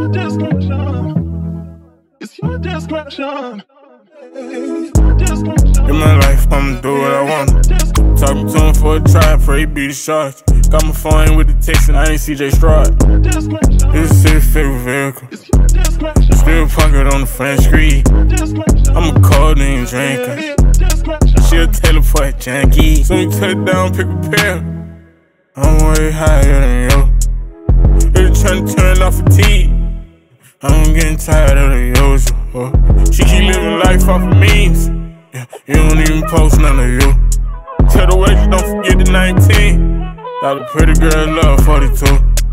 your discretion. It's your discretion. In my life, I'ma do what I want. Talking to him for a try, pray he be the charge. Got my phone with the text and I ain't CJ Stroud. This is his favorite vehicle. Still pocket on the front screen. I'm a cold and drinker. She'll teleport junkie. Soon you touch down, pick a pill. I'm way higher than you. They tryna turn off fatigue. I'm getting tired of the usual. She keep living life off of memes. Yeah, you don't even post none of you. Tell the way you don't forget the 19. Got a pretty girl, love 42.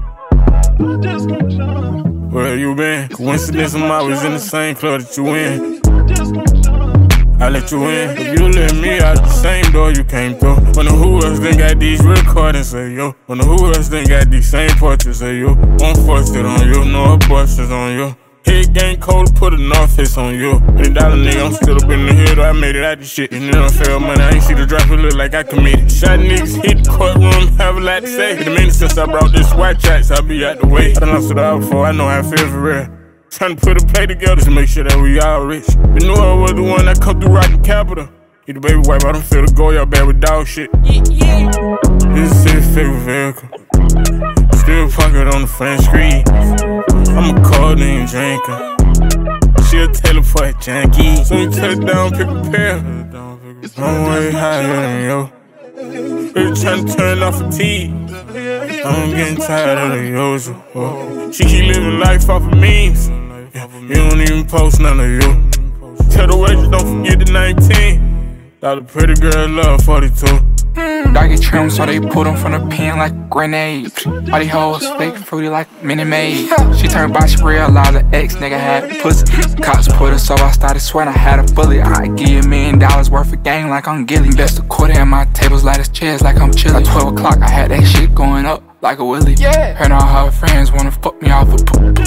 Where you been? Coincidence, I'm always in the same club that you in. I let you in. If you let me out the same door you came through. Wonder who else then got these recordings of you. Wonder who else then got these same portraits of you. Won't force it on you, no abortions on you. Head game cold, put a North Face on you. $1 nigga, I'm still up in the hood, I made it out the shit. And it don't fail money, I ain't see the drop, it look like I committed. Shot niggas, hit the courtroom, have a lot to say. Been a minute since I brought this white tracks, I'll be out the way. I done lost it all before, I know how I feel for real. Tryna put a play together to make sure that we all rich. They knew I was the one that come through rockin' capital. Get the baby wipe, I don't feel the go, y'all bad with dog shit. This is his favorite vehicle. Still pocket on the front screen. I'm a cold and drinker. She'll teleport junkie. Soon you touch down, pick a pill. I'm way higher than you. They tryna turn off fatigue. I'm getting tired of the usual. She keep living life off of memes. Yeah, you don't even post none of you. Tell the way you don't forget the 19. Got a pretty girl, love 42. Doggy trim, so they put them from the pen like a grenade. All these hoes fake fruity like Minnie Maid. She turned by, she realized the ex-nigga had pussy. Cops put her, so I started sweating I had a bullet. I give you $1 million worth of game like I'm Gilly. Best a quarter in my tables, light as chairs like I'm chilly. At 12 o'clock, I had that shit going up like a willy. Heard all her friends wanna fuck me off a poop.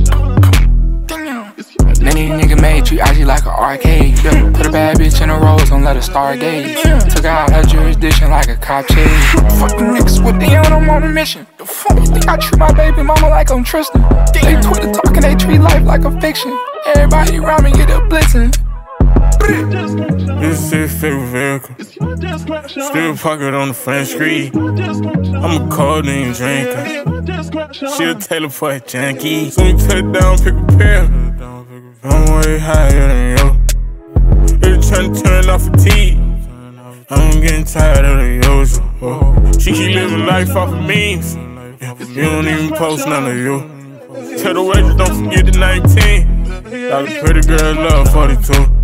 Then these nigga made treat IG like an arcade. Put a bad bitch in a rose, don't let her stargaze. Took out her jurisdiction like a cop chase. Fuck the niggas with the on, I'm on a mission. The fuck you think I treat my baby mama like I'm Tristan? They Twitter talking, they treat life like a fiction. Everybody around me get a blitzing. This is his favorite vehicle. Still pocket on the front screen. I'm a cold and drinker. She'll teleport junkie. Soon you touch down, pick a pill. I'm way higher than you. They tryna turn off fatigue. I'm getting tired of the usual. She keep living life off of memes. Yeah, you don't even post none of you. Tell the way you don't forget the 19. Got a pretty girl, love 42.